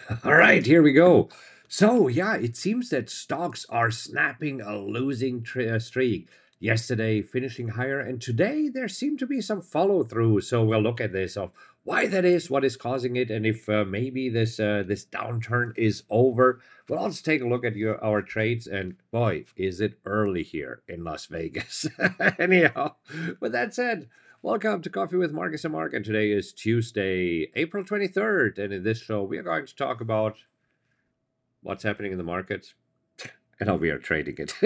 All right, here we go. So, yeah, it seems that stocks are snapping a losing streak. Yesterday, finishing higher, and today there seem to be some follow through. So we'll look at this of why that is, what is causing it, and if maybe this downturn is over. Well, let's take a look at our trades, and boy, is it early here in Las Vegas. Anyhow, with that said. Welcome to Coffee with Marcus and Mark, and today is Tuesday, April 23rd. And in this show, we are going to talk about what's happening in the markets and how we are trading it,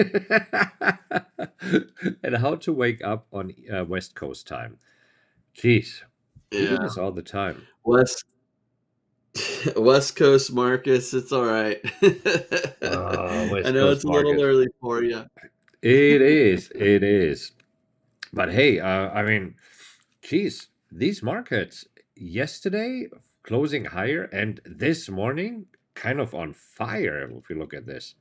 and how to wake up on West Coast time. Jeez, we do Yeah, this all the time. West West Coast Marcus, it's all right. I West know Coast it's a little market. early for you. It is, it is. But hey, geez, these markets yesterday closing higher and this morning kind of on fire if you look at this.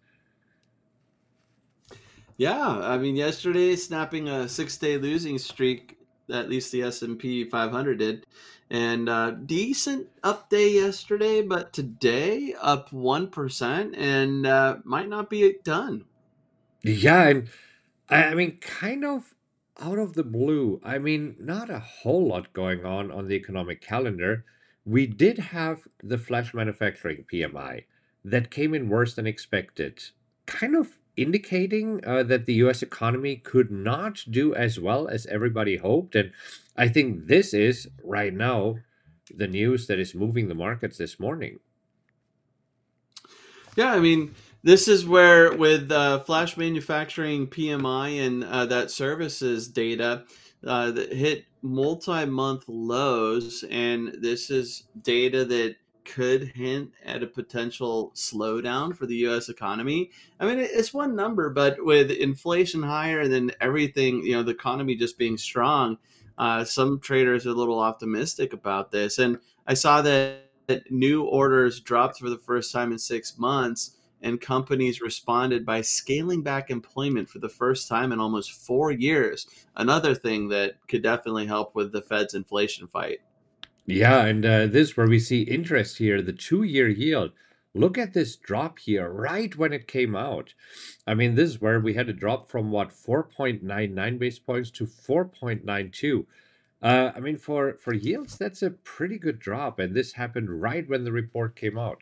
Yeah, I mean, yesterday snapping a 6-day losing streak, at least the S&P 500 did, and decent up day yesterday, but today up 1% and might not be done. Yeah, and I mean, kind of out of the blue. I mean, not a whole lot going on the economic calendar. We did have the flash manufacturing PMI that came in worse than expected, kind of indicating that the US economy could not do as well as everybody hoped. And I think this is right now the news that is moving the markets this morning. Yeah, I mean, this is where with flash manufacturing PMI and that services data that hit multi-month lows, and this is data that could hint at a potential slowdown for the U.S. economy. I mean, it's one number, but with inflation higher and then everything, the economy just being strong, some traders are a little optimistic about this. And I saw that new orders dropped for the first time in 6 months, and companies responded by scaling back employment for the first time in almost 4 years. Another thing that could definitely help with the Fed's inflation fight. Yeah, and this is where we see interest here, the 2 year yield. Look at this drop here right when it came out. I mean, this is where we had a drop from what 4.99 base points to 4.92. I mean, for yields, that's a pretty good drop, and this happened right when the report came out.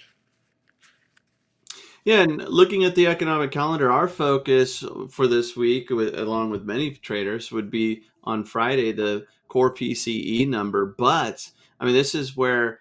Yeah, and looking at the economic calendar, our focus for this week, along with many traders, would be on Friday, the core PCE number. But I mean, this is where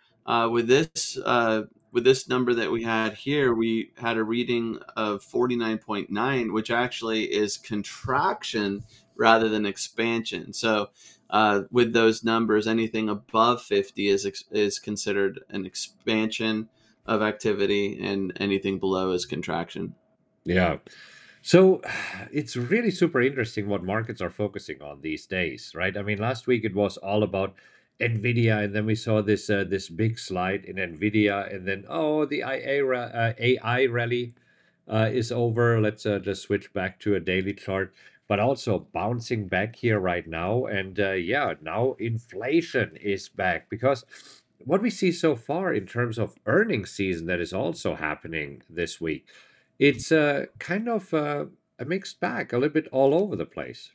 with this number that we had here, we had a reading of 49.9, which actually is contraction rather than expansion. So with those numbers, anything above 50 is considered an expansion of activity, and anything below is contraction. Yeah. So it's really super interesting what markets are focusing on these days, right? I mean, last week it was all about Nvidia, and then we saw this big slide in Nvidia, and then oh, the AI rally is over. Let's just switch back to a daily chart, but also bouncing back here right now, and yeah, now inflation is back because what we see so far in terms of earnings season that is also happening this week. It's kind of a mixed bag, a little bit all over the place.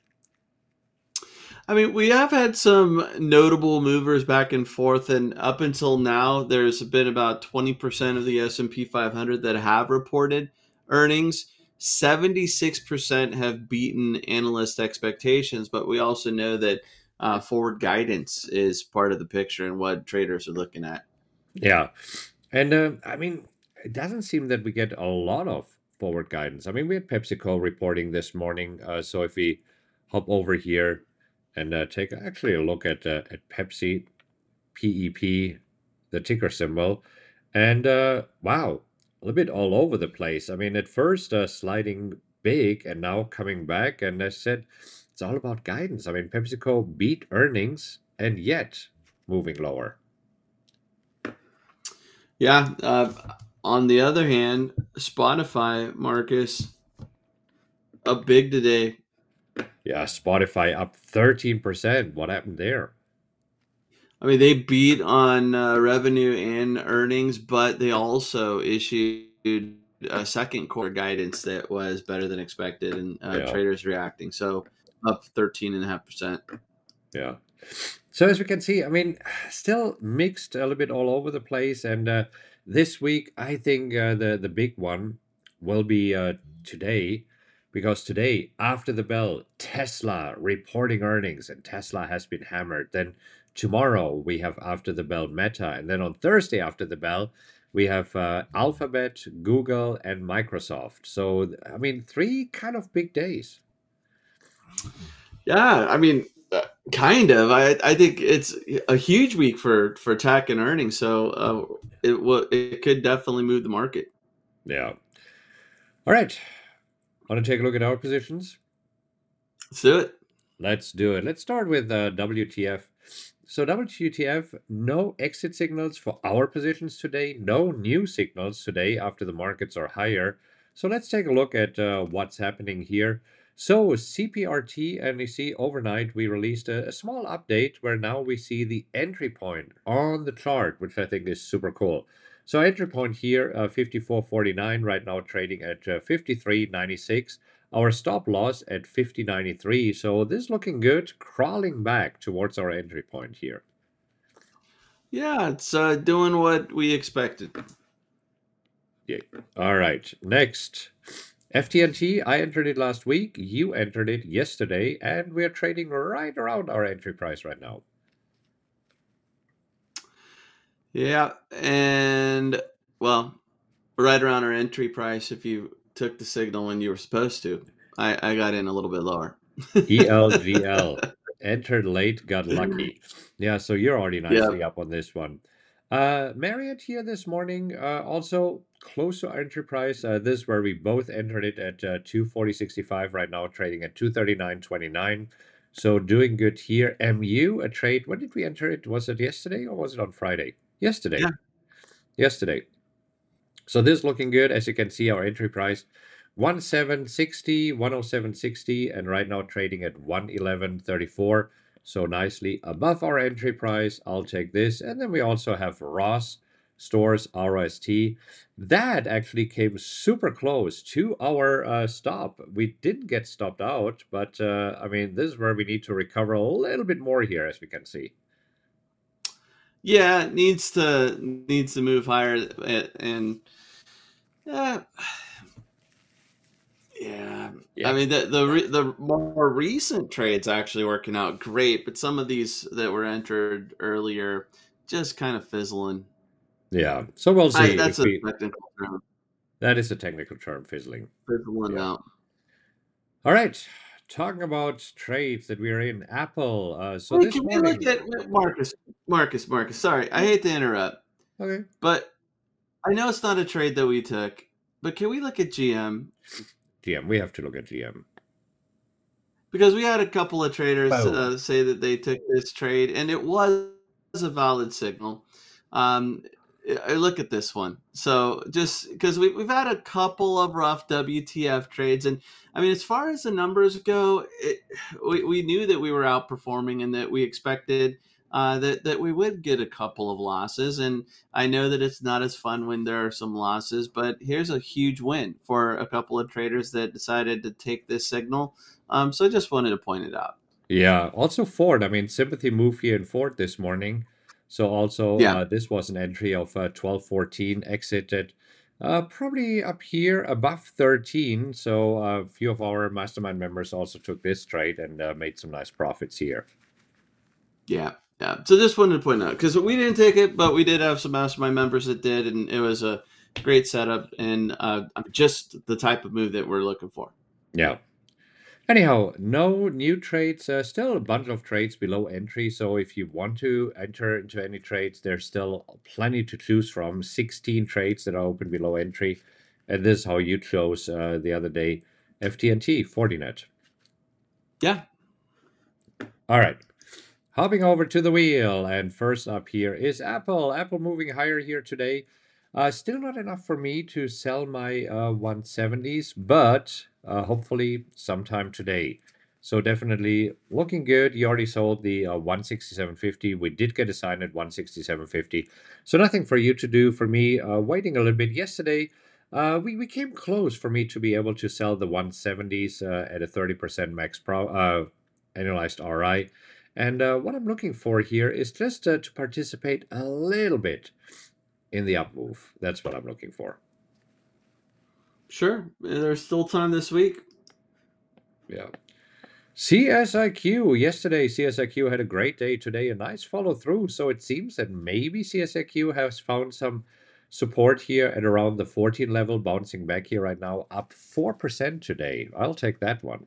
I mean, we have had some notable movers back and forth, and up until now, there's been about 20% of the S&P 500 that have reported earnings. 76% have beaten analyst expectations, but we also know that forward guidance is part of the picture and what traders are looking at. Yeah. And I mean, it doesn't seem that we get a lot of forward guidance. I mean, we had PepsiCo reporting this morning. So if we hop over here and take actually a look at Pepsi, PEP, the ticker symbol, and wow, a little bit all over the place. I mean, at first sliding big and now coming back. And I said, it's all about guidance. I mean, PepsiCo beat earnings and yet moving lower. Yeah. On the other hand, Spotify, Marcus, up big today. Yeah, Spotify up 13%. What happened there? I mean, they beat on revenue and earnings, but they also issued a second quarter guidance that was better than expected, and Yeah, traders reacting. So up 13.5%. yeah. So as we can see, I mean, still mixed a little bit all over the place. And this week, I think the big one will be today, because today after the bell, Tesla reporting earnings, and Tesla has been hammered. Then tomorrow we have after the bell Meta, and then on Thursday after the bell we have Alphabet, Google, and Microsoft. So I mean, three kind of big days. Yeah, I mean, kind of. I think it's a huge week for tech and earnings, so it could definitely move the market. Yeah. All right. Want to take a look at our positions? Let's do it. Let's do it. Let's start with WTF. So WTF, no exit signals for our positions today, no new signals today after the markets are higher. So let's take a look at what's happening here. So CPRT, and you see overnight we released a small update where now we see the entry point on the chart, which I think is super cool. So entry point here, 54.49, right now trading at 53.96. Our stop loss at 50.93, so this is looking good, crawling back towards our entry point here. Yeah, it's doing what we expected. Yeah. All right, next. FTNT, I entered it last week, you entered it yesterday, and we're trading right around our entry price right now. Yeah, and well, right around our entry price if you took the signal when you were supposed to. I got in a little bit lower. ELGL, entered late, got lucky. Yeah, so you're already Yeah. nicely up on this one. Marriott here this morning, also close to our entry price. This is where we both entered it at 240.65, right now trading at 239.29. So doing good here. MU, a trade. When did we enter it? Was it yesterday or was it on Friday? Yesterday. Yeah. Yesterday. So this is looking good. As you can see, our entry price 1760, 107.60, and right now trading at 111.34. So nicely above our entry price. I'll take this. And then we also have Ross Stores RST. That actually came super close to our stop. We didn't get stopped out, but I mean, this is where we need to recover a little bit more here, as we can see. Yeah, it needs to move higher and yeah, yeah. I Yeah. mean the more recent trades actually working out great, but some of these that were entered earlier just kind of fizzling. Yeah. So we'll see if That's a we, technical term, that is a technical term, fizzling. fizzling Yeah. out. All right. Talking about trades that we are in, Apple. So Hey, this can we look morning, at Marcus? Sorry, I hate to interrupt, okay, but I know it's not a trade that we took, but can we look at GM? GM, we have to look at GM. Because we had a couple of traders Boom. say that they took this trade, and it was a valid signal. Um, I look at this one. So just because we've had a couple of rough WTF trades, and I mean, as far as the numbers go, we knew that we were outperforming and that we expected that we would get a couple of losses. And I know that it's not as fun when there are some losses, but here's a huge win for a couple of traders that decided to take this signal. So I just wanted to point it out. Yeah. Also Ford. I mean, sympathy move here in Ford this morning. So also Yeah. this was an entry of 12.14, exited probably up here above 13. So a few of our mastermind members also took this trade and made some nice profits here. Yeah. Yeah. So just wanted to point out because we didn't take it, but we did have some mastermind members that did, and it was a great setup and just the type of move that we're looking for. Yeah. Anyhow, no new trades. Still a bunch of trades below entry. So if you want to enter into any trades, there's still plenty to choose from. 16 trades that are open below entry. And this is how you chose the other day FTNT, Fortinet. Yeah. All right. Hopping over to the wheel. And first up here is Apple. Apple moving higher here today. Still not enough for me to sell my 170s, but hopefully sometime today. So definitely looking good. You already sold the 167.50. We did get a sign at 167.50. So nothing for you to do. For me, waiting a little bit. Yesterday, we came close for me to be able to sell the 170s at a 30% max annualized RI. And what I'm looking for here is just to participate a little bit in the up move. That's what I'm looking for. Sure, there's still time this week. Yeah. CSIQ. Yesterday, CSIQ had a great day. Today, a nice follow through. So it seems that maybe CSIQ has found some support here at around the 14 level, bouncing back here right now, up 4% today. I'll take that one.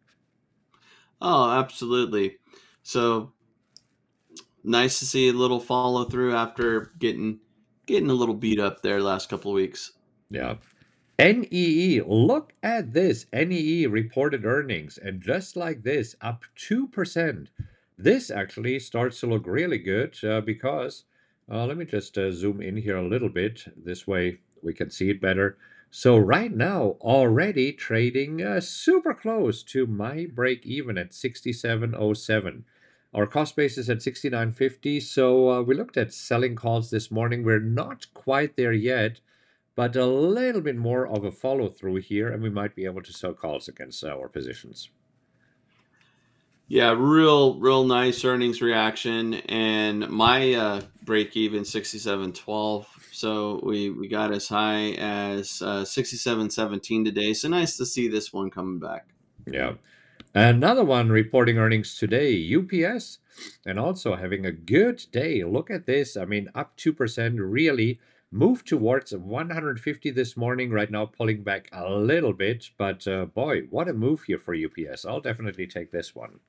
Oh, absolutely. So nice to see a little follow through after getting a little beat up there last couple of weeks. Yeah. NEE, look at this. NEE reported earnings, and just like this, up 2%. This actually starts to look really good because, let me just zoom in here a little bit. This way we can see it better. So right now, already trading super close to my break even at 67.07. Our cost base is at 69.50. So we looked at selling calls this morning. We're not quite there yet, but a little bit more of a follow through here, and we might be able to sell calls against our positions. Yeah, real nice earnings reaction, and my break even 67.12. So we got as high as 67.17 today. So nice to see this one coming back. Yeah. Another one reporting earnings today, UPS, and also having a good day. Look at this. I mean, up 2%, really moved towards 150 this morning. Right now, pulling back a little bit. But boy, what a move here for UPS. I'll definitely take this one.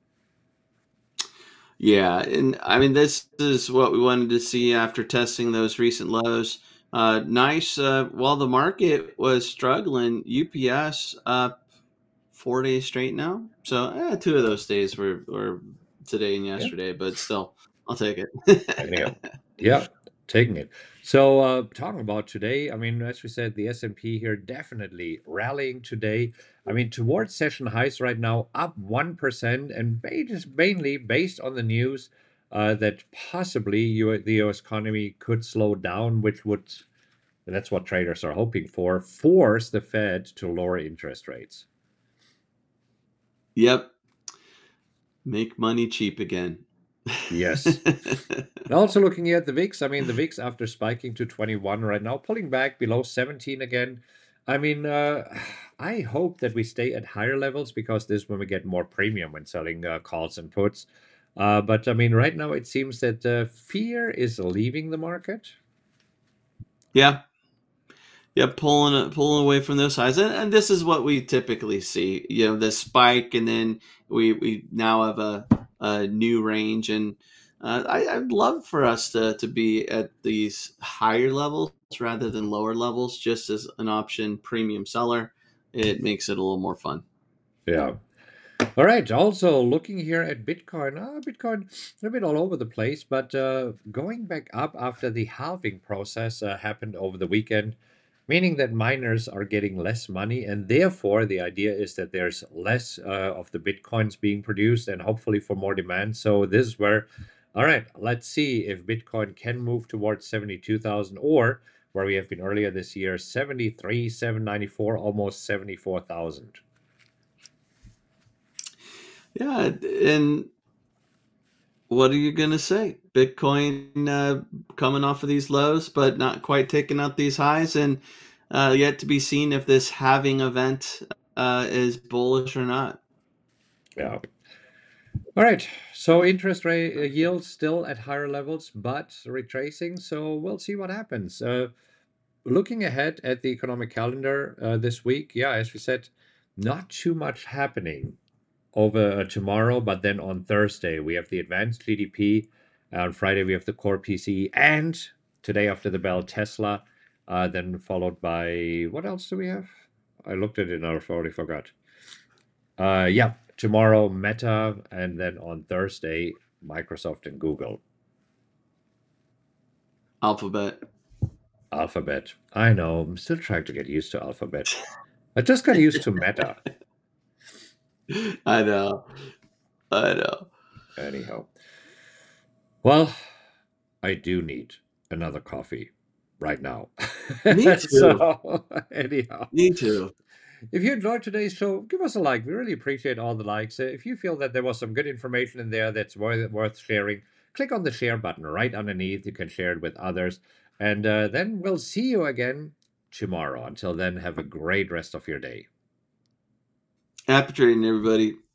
Yeah, and I mean this is what we wanted to see after testing those recent lows. Nice. While the market was struggling, UPS up 4 days straight now. So 2 of those days were today and Yeah. yesterday, but still, I'll take Anyhow, it. yeah, taking it. So, talking about today, I mean, as we said, the S&P here definitely rallying today. I mean, towards session highs right now, up 1%, and mainly based on the news that possibly the U.S. economy could slow down, which would, and that's what traders are hoping for, force the Fed to lower interest rates. Yep, make money cheap again. Yes. And also looking at the VIX, I mean, the VIX after spiking to 21 right now, pulling back below 17 again. I mean, I hope that we stay at higher levels because this is when we get more premium when selling calls and puts. But I mean, right now it seems that fear is leaving the market. Yeah, yeah, pulling away from those highs, and this is what we typically see. You know, the spike, and then we now have a new range, and I'd love for us to be at these higher levels rather than lower levels, just as an option premium seller. It makes it a little more fun. Yeah. All right. Also, looking here at Bitcoin, Bitcoin a bit all over the place, but going back up after the halving process happened over the weekend, meaning that miners are getting less money, and therefore the idea is that there's less of the Bitcoins being produced, and hopefully for more demand. So this is where, all right, let's see if Bitcoin can move towards 72,000 or where we have been earlier this year, 73,794, almost 74,000. Yeah, and what are you going to say? Bitcoin coming off of these lows, but not quite taking out these highs, and yet to be seen if this halving event is bullish or not. Yeah. All right. So interest rate yields still at higher levels, but retracing. So we'll see what happens. Looking ahead at the economic calendar this week, yeah, as we said, not too much happening over tomorrow, but then on Thursday we have the advanced GDP. On Friday we have the core PCE, and today after the bell Tesla. Then followed by what else do we have? I looked at it and I already forgot. Yeah, tomorrow Meta, and then on Thursday Microsoft and Google. Alphabet. Alphabet. I know. I'm still trying to get used to Alphabet. I just got used to Meta. I know. I know. Anyhow, well, I do need another coffee right now. Me too. So, anyhow, Me too. if you enjoyed today's show, give us a like. We really appreciate all the likes. If you feel that there was some good information in there that's worth sharing, click on the share button right underneath. You can share it with others. And then we'll see you again tomorrow. Until then, have a great rest of your day. Happy trading, everybody.